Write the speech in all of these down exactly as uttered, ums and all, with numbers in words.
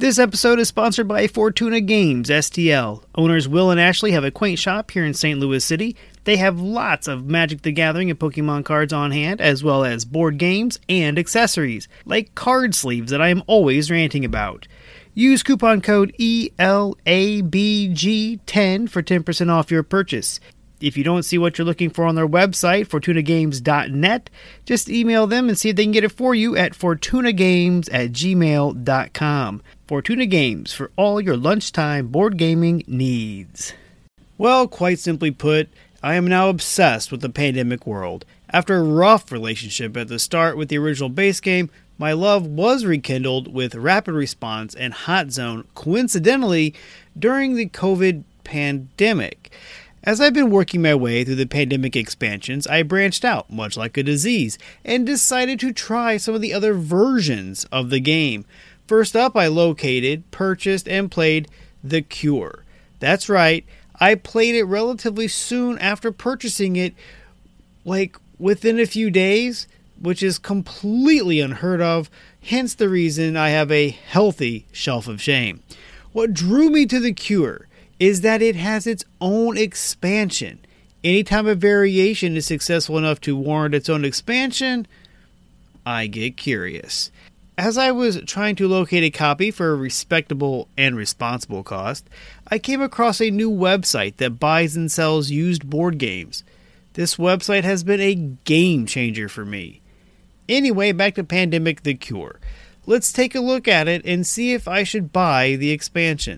This episode is sponsored by Fortuna Games, S T L. Owners Will and Ashley have a quaint shop here in Saint Louis City. They have lots of Magic the Gathering and Pokemon cards on hand, as well as board games and accessories, like card sleeves that I am always ranting about. Use coupon code E L A B G ten for ten percent off your purchase. If you don't see what you're looking for on their website, fortuna games dot net, just email them and see if they can get it for you at fortunagames at gmail dot com. Fortuna Games, for all your lunchtime board gaming needs. Well, quite simply put, I am now obsessed with the pandemic world. After a rough relationship at the start with the original base game, my love was rekindled with Rapid Response and Hot Zone, coincidentally, during the COVID pandemic. As I've been working my way through the pandemic expansions, I branched out, much like a disease, and decided to try some of the other versions of the game. First up, I located, purchased, and played The Cure. That's right, I played it relatively soon after purchasing it, like within a few days, which is completely unheard of, hence the reason I have a healthy shelf of shame. What drew me to The Cure is that it has its own expansion. Anytime a variation is successful enough to warrant its own expansion, I get curious. As I was trying to locate a copy for a respectable and responsible cost, I came across a new website that buys and sells used board games. This website has been a game changer for me. Anyway, back to Pandemic The Cure. Let's take a look at it and see if I should buy the expansion.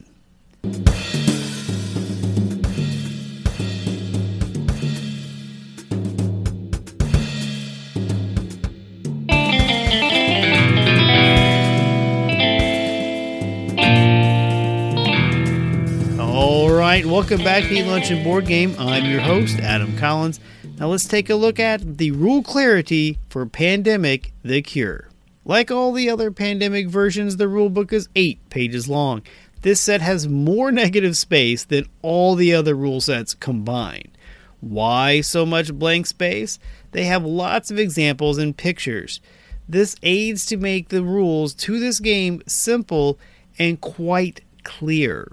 Welcome back to Eat Lunch and Board Game. I'm your host, Adam Collins. Now let's take a look at the rule clarity for Pandemic The Cure. Like all the other Pandemic versions, the rulebook is eight pages long. This set has more negative space than all the other rule sets combined. Why so much blank space? They have lots of examples and pictures. This aids to make the rules to this game simple and quite clear.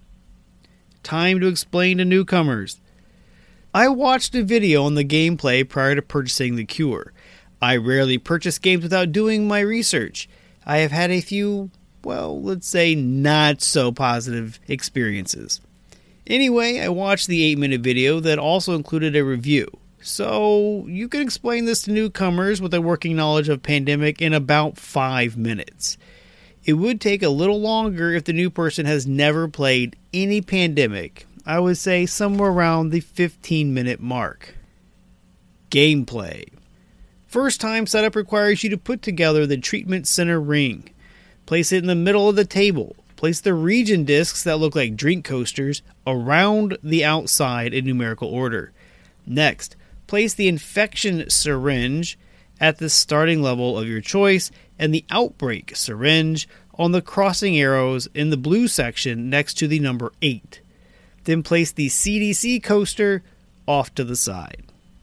Time to explain to newcomers. I watched a video on the gameplay prior to purchasing The Cure. I rarely purchase games without doing my research. I have had a few, well, let's say not so positive experiences. Anyway, I watched the eight minute video that also included a review. So you can explain this to newcomers with a working knowledge of Pandemic in about five minutes. It would take a little longer if the new person has never played any Pandemic. I would say somewhere around the fifteen minute mark. Gameplay. First time setup requires you to put together the treatment center ring. Place it in the middle of the table. Place the region discs that look like drink coasters around the outside in numerical order. Next, place the infection syringe at the starting level of your choice and the outbreak syringe on the crossing arrows in the blue section next to the number eight. Then place the C D C coaster off to the side.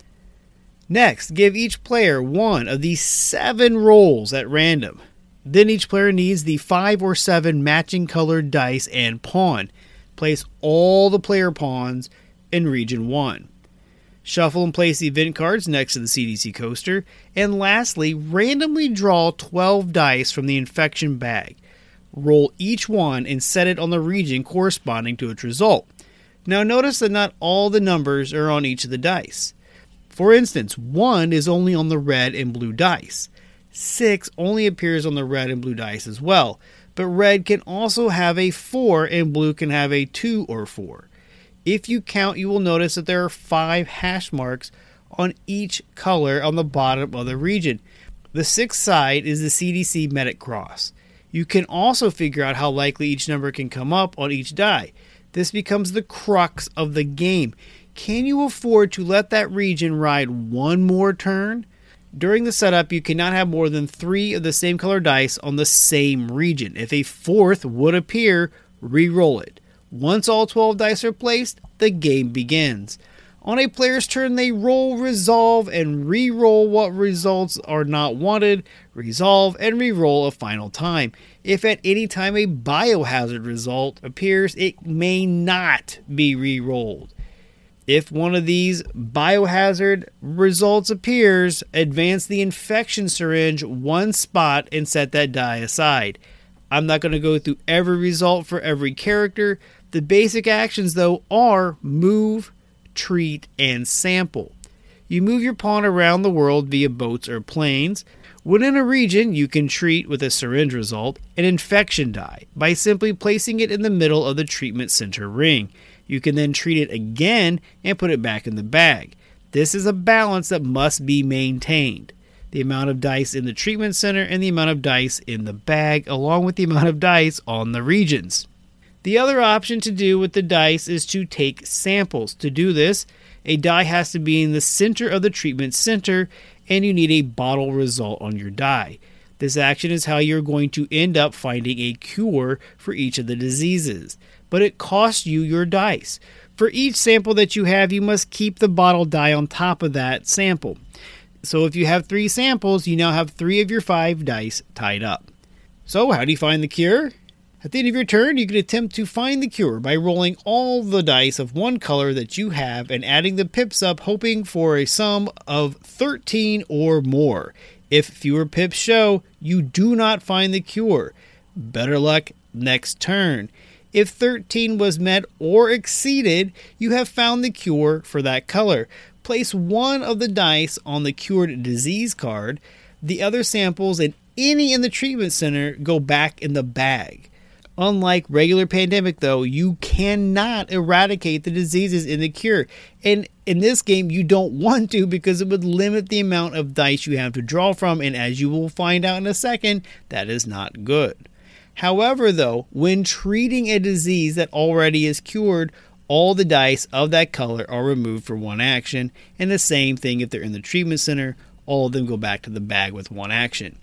Next, give each player one of these seven rolls at random. Then each player needs the five or seven matching colored dice and pawn. Place all the player pawns in region one. Shuffle and place the event cards next to the C D C coaster. And lastly, randomly draw twelve dice from the infection bag. Roll each one and set it on the region corresponding to its result. Now notice that not all the numbers are on each of the dice. For instance, one is only on the red and blue dice. six only appears on the red and blue dice as well. But red can also have a four and blue can have a two or four. If you count, you will notice that there are five hash marks on each color on the bottom of the region. The sixth side is the C D C Medic Cross. You can also figure out how likely each number can come up on each die. This becomes the crux of the game. Can you afford to let that region ride one more turn? During the setup, you cannot have more than three of the same color dice on the same region. If a fourth would appear, re-roll it. Once all twelve dice are placed, the game begins. On a player's turn, they roll resolve and re-roll what results are not wanted, resolve, and re-roll a final time. If at any time a biohazard result appears, it may not be re-rolled. If one of these biohazard results appears, advance the infection syringe one spot and set that die aside. I'm not going to go through every result for every character. The basic actions, though, are move, treat, and sample. You move your pawn around the world via boats or planes. Within a region, you can treat with a syringe result an infection die by simply placing it in the middle of the treatment center ring. You can then treat it again and put it back in the bag. This is a balance that must be maintained. The amount of dice in the treatment center and the amount of dice in the bag, along with the amount of dice on the regions. The other option to do with the dice is to take samples. To do this, a die has to be in the center of the treatment center, and you need a bottle result on your die. This action is how you're going to end up finding a cure for each of the diseases, but it costs you your dice. For each sample that you have, you must keep the bottle die on top of that sample. So if you have three samples, you now have three of your five dice tied up. So how do you find the cure? At the end of your turn, you can attempt to find the cure by rolling all the dice of one color that you have and adding the pips up, hoping for a sum of thirteen or more. If fewer pips show, you do not find the cure. Better luck next turn. If thirteen was met or exceeded, you have found the cure for that color. Place one of the dice on the cured disease card. The other samples and any in the treatment center go back in the bag. Unlike regular pandemic, though, you cannot eradicate the diseases in the cure. And in this game, you don't want to because it would limit the amount of dice you have to draw from. And as you will find out in a second, that is not good. However, though, when treating a disease that already is cured, all the dice of that color are removed for one action. And the same thing if they're in the treatment center, all of them go back to the bag with one action.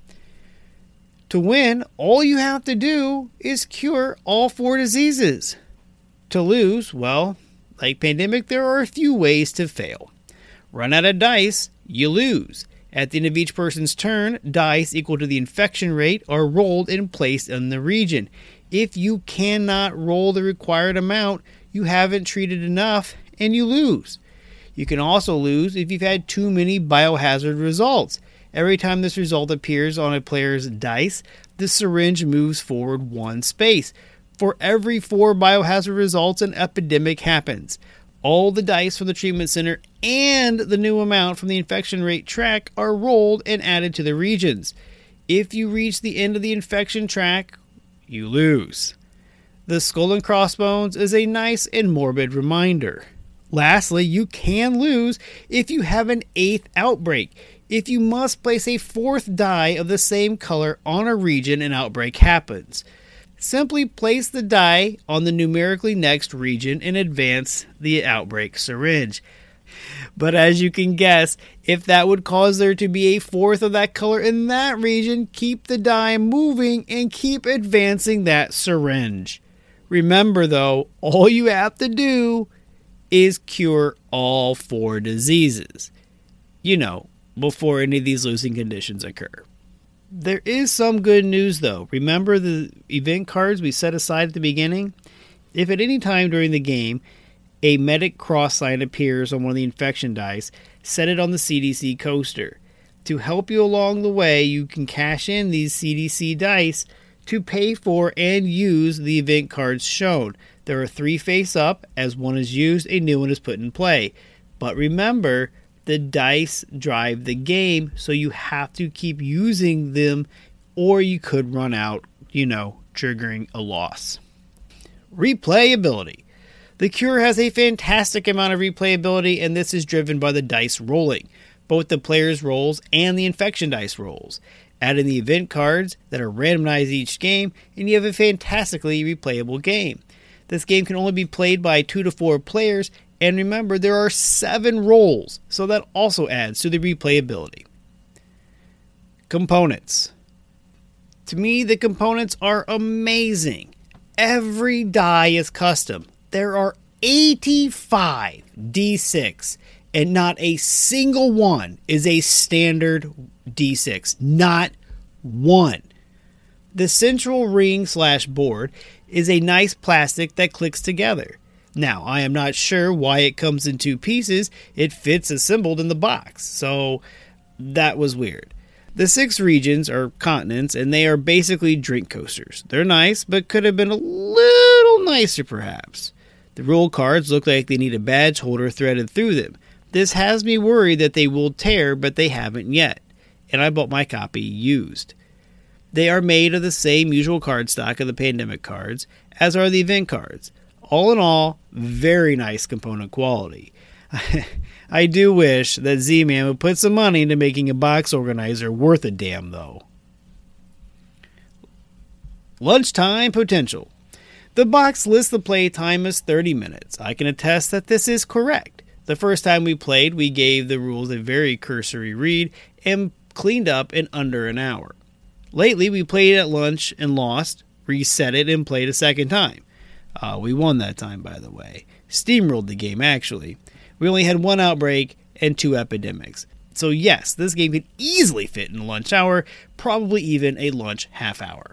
To win, all you have to do is cure all four diseases. To lose, well, like pandemic, there are a few ways to fail. Run out of dice, you lose. At the end of each person's turn, dice equal to the infection rate are rolled and placed in the region. If you cannot roll the required amount, you haven't treated enough and you lose. You can also lose if you've had too many biohazard results. Every time this result appears on a player's dice, the syringe moves forward one space. For every four biohazard results, an epidemic happens. All the dice from the treatment center and the new amount from the infection rate track are rolled and added to the regions. If you reach the end of the infection track, you lose. The skull and crossbones is a nice and morbid reminder. Lastly, you can lose if you have an eighth outbreak. If you must place a fourth die of the same color on a region an outbreak happens. Simply place the die on the numerically next region and advance the outbreak syringe. But as you can guess, if that would cause there to be a fourth of that color in that region, keep the die moving and keep advancing that syringe. Remember though, all you have to do is cure all four diseases. You know, before any of these losing conditions occur. There is some good news though. Remember the event cards we set aside at the beginning? If at any time during the game a medic cross sign appears on one of the infection dice, set it on the C D C coaster. To help you along the way, you can cash in these C D C dice to pay for and use the event cards shown. There are three face up. As one is used, a new one is put in play. But remember, the dice drive the game, so you have to keep using them or you could run out, you know, triggering a loss. Replayability. The cure has a fantastic amount of replayability, and this is driven by the dice rolling, both the player's rolls and the infection dice rolls. Add in the event cards that are randomized each game, and you have a fantastically replayable game. This game can only be played by two to four players, and remember, there are seven rolls, so that also adds to the replayability. Components. To me, the components are amazing. Every die is custom. There are eighty-five D six, and not a single one is a standard D six. Not one. The central ring slash board is a nice plastic that clicks together. Now, I am not sure why it comes in two pieces. It fits assembled in the box, so that was weird. The six regions are continents, and they are basically drink coasters. They're nice, but could have been a little nicer perhaps. The rule cards look like they need a badge holder threaded through them. This has me worried that they will tear, but they haven't yet, and I bought my copy used. They are made of the same usual cardstock of the pandemic cards, as are the event cards. All in all, very nice component quality. I do wish that Z-Man would put some money into making a box organizer worth a damn, though. Lunchtime potential. The box lists the play time as thirty minutes. I can attest that this is correct. The first time we played, we gave the rules a very cursory read and cleaned up in under an hour. Lately, we played at lunch and lost, reset it, and played a second time. Uh, we won that time, by the way. Steamrolled the game, actually. We only had one outbreak and two epidemics. So yes, this game could easily fit in a lunch hour, probably even a lunch half hour.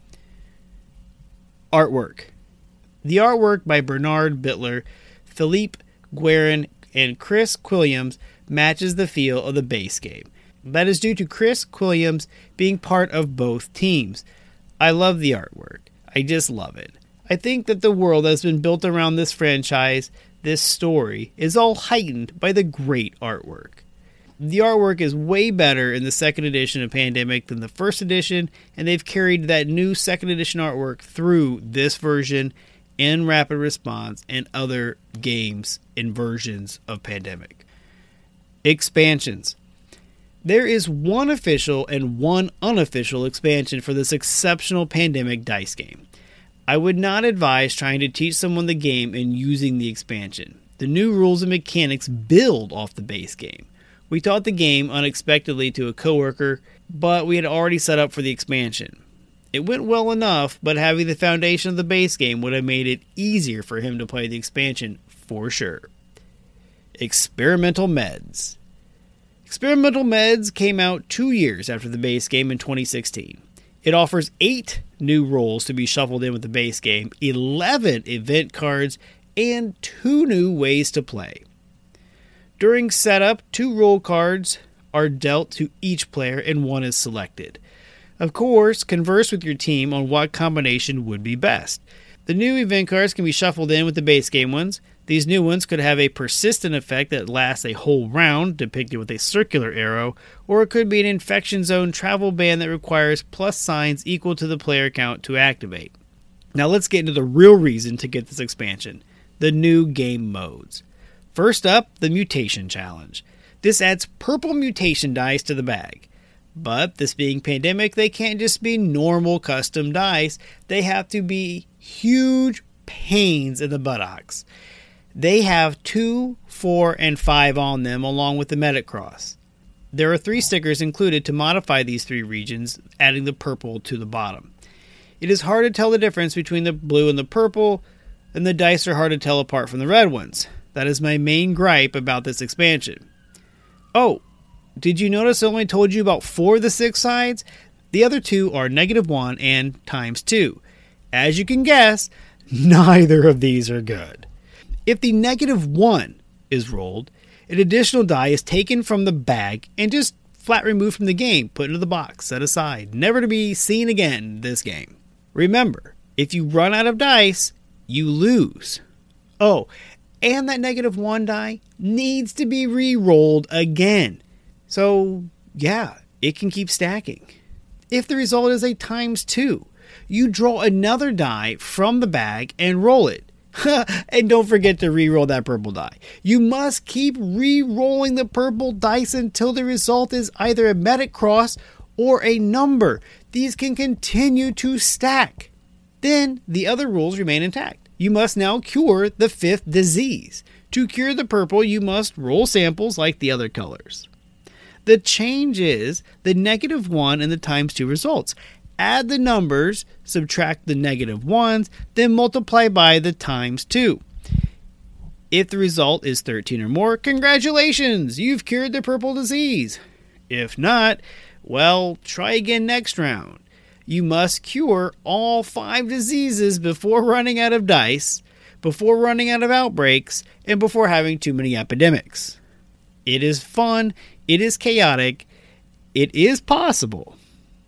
Artwork. The artwork by Bernard Bittler, Philippe Guerin, and Chris Quilliams matches the feel of the base game. That is due to Chris Quilliams being part of both teams. I love the artwork. I just love it. I think that the world that's been built around this franchise, this story, is all heightened by the great artwork. The artwork is way better in the second edition of Pandemic than the first edition, and they've carried that new second edition artwork through this version and Rapid Response and other games and versions of Pandemic. Expansions. There is one official and one unofficial expansion for this exceptional Pandemic dice game. I would not advise trying to teach someone the game and using the expansion. The new rules and mechanics build off the base game. We taught the game unexpectedly to a coworker, but we had already set up for the expansion. It went well enough, but having the foundation of the base game would have made it easier for him to play the expansion for sure. Experimental Meds. Experimental Meds came out two years after the base game in twenty sixteen. It offers eight new roles to be shuffled in with the base game, eleven event cards, and two new ways to play. During setup, two role cards are dealt to each player and one is selected. Of course, converse with your team on what combination would be best. The new event cards can be shuffled in with the base game ones. These new ones could have a persistent effect that lasts a whole round, depicted with a circular arrow, or it could be an infection zone travel ban that requires plus signs equal to the player count to activate. Now let's get into the real reason to get this expansion, the new game modes. First up, the Mutation Challenge. This adds purple mutation dice to the bag. But this being Pandemic, they can't just be normal custom dice, they have to be huge pains in the buttocks. They have two, four, and five on them, along with the Metacross. There are three stickers included to modify these three regions, adding the purple to the bottom. It is hard to tell the difference between the blue and the purple, and the dice are hard to tell apart from the red ones. That is my main gripe about this expansion. Oh, did you notice I only told you about four of the six sides? The other two are negative one and times two. As you can guess, neither of these are good. If the negative one is rolled, an additional die is taken from the bag and just flat removed from the game, put into the box, set aside, never to be seen again in this game. Remember, if you run out of dice, you lose. Oh, and that negative one die needs to be re-rolled again. So, yeah, it can keep stacking. If the result is a times two, you draw another die from the bag and roll it. And don't forget to re-roll that purple die. You must keep re-rolling the purple dice until the result is either a Metacross or a number. These can continue to stack. Then the other rules remain intact. You must now cure the fifth disease. To cure the purple, you must roll samples like the other colors. The change is the negative one and the times two results. Add the numbers, subtract the negative ones, then multiply by the times two. If the result is thirteen or more, congratulations, you've cured the purple disease. If not, well, try again next round. You must cure all five diseases before running out of dice, before running out of outbreaks, and before having too many epidemics. It is fun, it is chaotic, it is possible.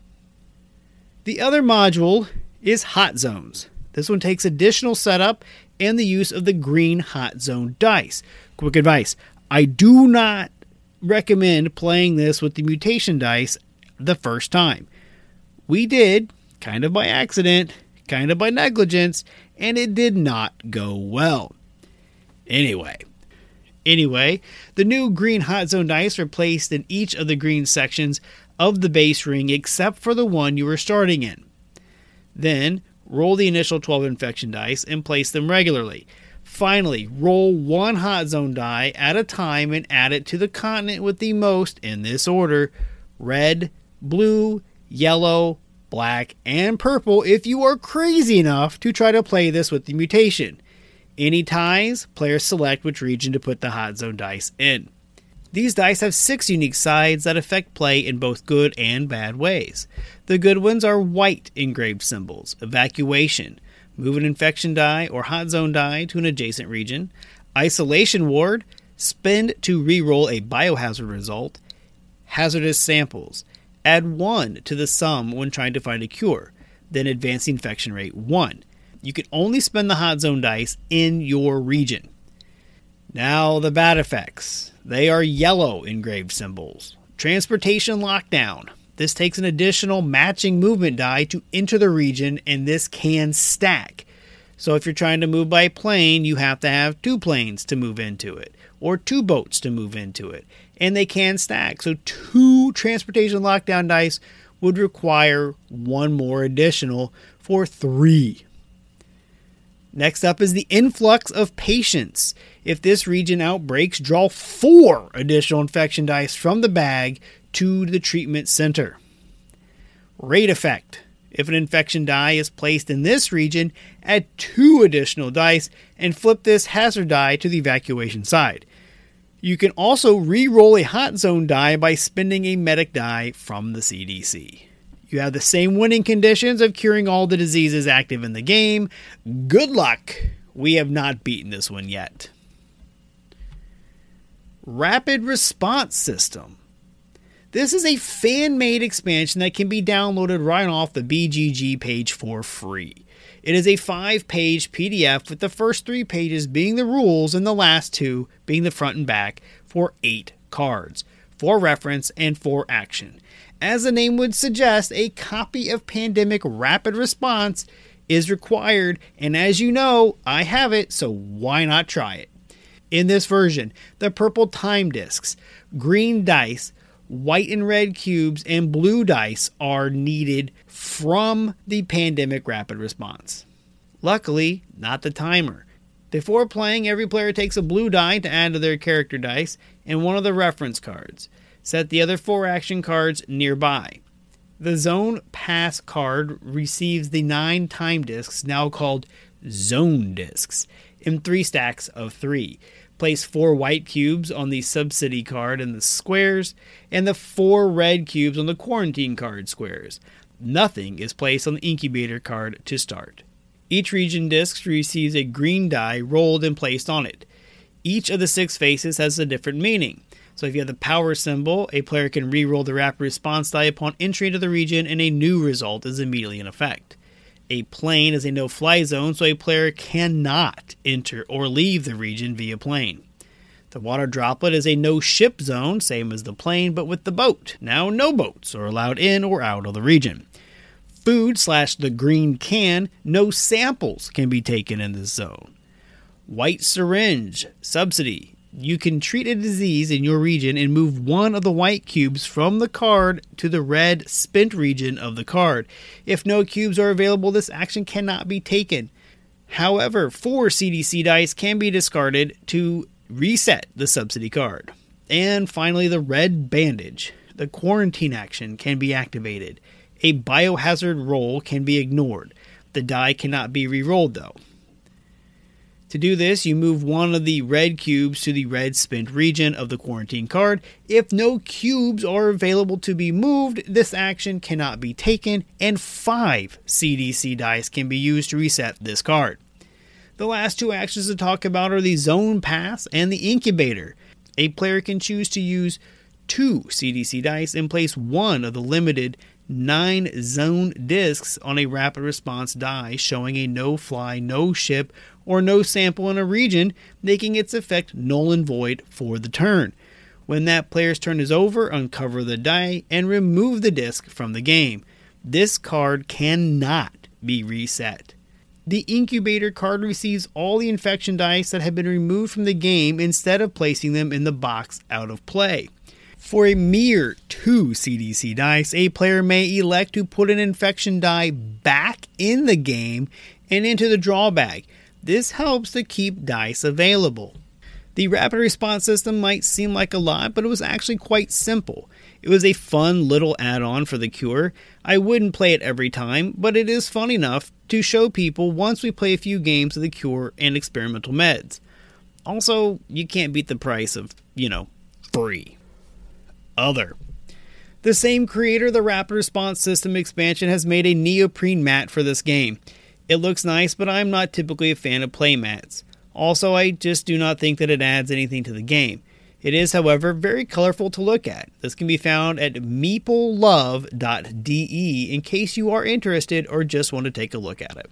The other module is Hot Zones. This one takes additional setup and the use of the green Hot Zone dice. Quick advice, I do not recommend playing this with the mutation dice the first time. We did, kind of by accident, kind of by negligence, and it did not go well. Anyway, anyway, the new green Hot Zone dice are placed in each of the green sections of the base ring except for the one you were starting in. Then, roll the initial twelve infection dice and place them regularly. Finally, roll one Hot Zone die at a time and add it to the continent with the most, in this order, red, blue, yellow, black, and purple if you are crazy enough to try to play this with the mutation. Any ties, players select which region to put the Hot Zone dice in. These dice have six unique sides that affect play in both good and bad ways. The good ones are white engraved symbols, evacuation, move an infection die or Hot Zone die to an adjacent region, isolation ward, spend to reroll a biohazard result, hazardous samples, add one to the sum when trying to find a cure, then advance the infection rate one. You can only spend the Hot Zone dice in your region. Now the bad effects. They are yellow engraved symbols. Transportation lockdown. This takes an additional matching movement die to enter the region, and this can stack. So if you're trying to move by plane, you have to have two planes to move into it, or two boats to move into it, and they can stack. So two transportation lockdown dice would require one more additional for three. Next up is the influx of patients. If this region outbreaks, draw four additional infection dice from the bag to the treatment center. Rate effect. If an infection die is placed in this region, add two additional dice and flip this hazard die to the evacuation side. You can also re-roll a Hot Zone die by spending a medic die from the C D C. You have the same winning conditions of curing all the diseases active in the game. Good luck. We have not beaten this one yet. Rapid Response System. This is a fan-made expansion that can be downloaded right off the B G G page for free. It is a five-page P D F with the first three pages being the rules and the last two being the front and back for eight cards, for reference and for action. As the name would suggest, a copy of Pandemic Rapid Response is required, and as you know, I have it, so why not try it? In this version, the purple time discs, green dice, white and red cubes, and blue dice are needed from the Pandemic Rapid Response. Luckily, not the timer. Before playing, every player takes a blue die to add to their character dice and one of the reference cards. Set the other four action cards nearby. The Zone Pass card receives the nine time discs, now called Zone discs, in three stacks of three. Place four white cubes on the Subsidy card in the squares, and the four red cubes on the Quarantine card squares. Nothing is placed on the Incubator card to start. Each region disc receives a green die rolled and placed on it. Each of the six faces has a different meaning. So if you have the power symbol, a player can re-roll the rapid response die upon entry into the region and a new result is immediately in effect. A plane is a no-fly zone, so a player cannot enter or leave the region via plane. The water droplet is a no-ship zone, same as the plane, but with the boat. Now no boats are allowed in or out of the region. Food slash the green can, no samples can be taken in this zone. White syringe, subsidy. You can treat a disease in your region and move one of the white cubes from the card to the red spent region of the card. If no cubes are available, this action cannot be taken. However, four C D C dice can be discarded to reset the subsidy card. And finally, the red bandage. The quarantine action can be activated. A biohazard roll can be ignored. The die cannot be re-rolled though. To do this, you move one of the red cubes to the red spent region of the quarantine card. If no cubes are available to be moved, this action cannot be taken, and five C D C dice can be used to reset this card. The last two actions to talk about are the Zone Pass and the Incubator. A player can choose to use two C D C dice and place one of the limited nine zone discs on a rapid response die showing a no-fly, no-ship, or no sample in a region, making its effect null and void for the turn. When that player's turn is over, uncover the die and remove the disc from the game. This card cannot be reset. The Incubator card receives all the infection dice that have been removed from the game instead of placing them in the box out of play. For a mere two C D C dice, a player may elect to put an infection die back in the game and into the draw bag. This helps to keep dice available. The rapid response system might seem like a lot, but it was actually quite simple. It was a fun little add-on for the Cure. I wouldn't play it every time, but it is fun enough to show people once we play a few games of the Cure and experimental meds. Also, you can't beat the price of, you know, free. Other. The same creator of the Rapid Response System expansion has made a neoprene mat for this game. It looks nice, but I'm not typically a fan of play mats. Also, I just do not think that it adds anything to the game. It is, however, very colorful to look at. This can be found at meeple love dot d e in case you are interested or just want to take a look at it.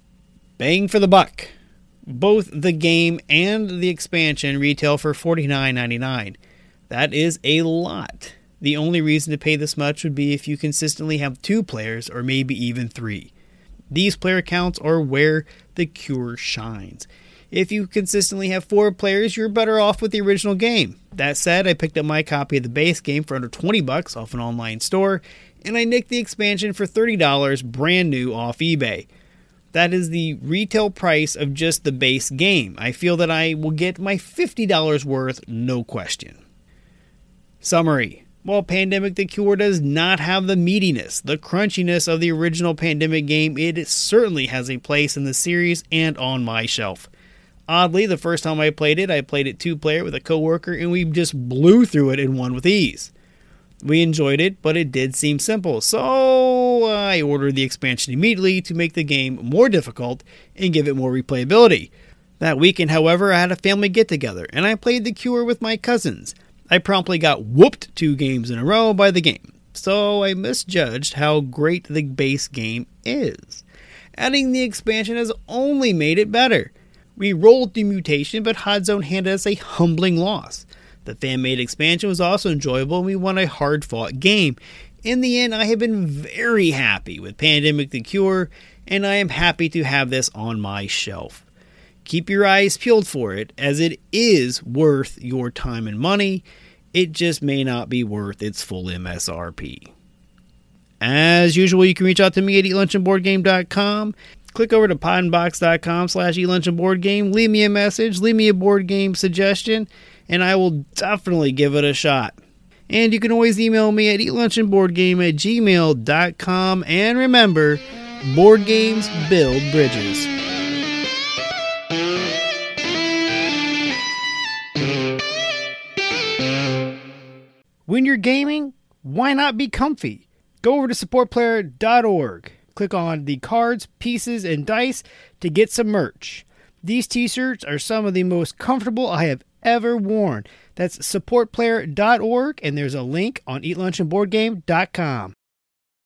Bang for the buck. Both the game and the expansion retail for forty-nine ninety-nine. That is a lot. The only reason to pay this much would be if you consistently have two players or maybe even three. These player counts are where the Cure shines. If you consistently have four players, you're better off with the original game. That said, I picked up my copy of the base game for under twenty bucks off an online store, and I nicked the expansion for thirty dollars brand new off eBay. That is the retail price of just the base game. I feel that I will get my fifty dollars worth, no question. Summary. While Pandemic the Cure does not have the meatiness, the crunchiness of the original Pandemic game, it certainly has a place in the series and on my shelf. Oddly, the first time I played it, I played it two-player with a coworker and we just blew through it and won with ease. We enjoyed it, but it did seem simple, so I ordered the expansion immediately to make the game more difficult and give it more replayability. That weekend, however, I had a family get-together and I played the Cure with my cousins. I promptly got whooped two games in a row by the game, so I misjudged how great the base game is. Adding the expansion has only made it better. We rolled through Mutation, but Hodzone handed us a humbling loss. The fan-made expansion was also enjoyable, and we won a hard-fought game. In the end, I have been very happy with Pandemic the Cure, and I am happy to have this on my shelf. Keep your eyes peeled for it, as it is worth your time and money. It just may not be worth its full M S R P. As usual, you can reach out to me at eat lunch and board game dot com. Click over to podbox dot com slash eat lunch and board game. Leave me a message, leave me a board game suggestion, and I will definitely give it a shot. And you can always email me at eat lunch and board game at gmail dot com. And remember, board games build bridges. When you're gaming, why not be comfy? Go over to support player dot org. Click on the cards, pieces, and dice to get some merch. These t-shirts are some of the most comfortable I have ever worn. That's support player dot org, and there's a link on eat lunch and board game dot com.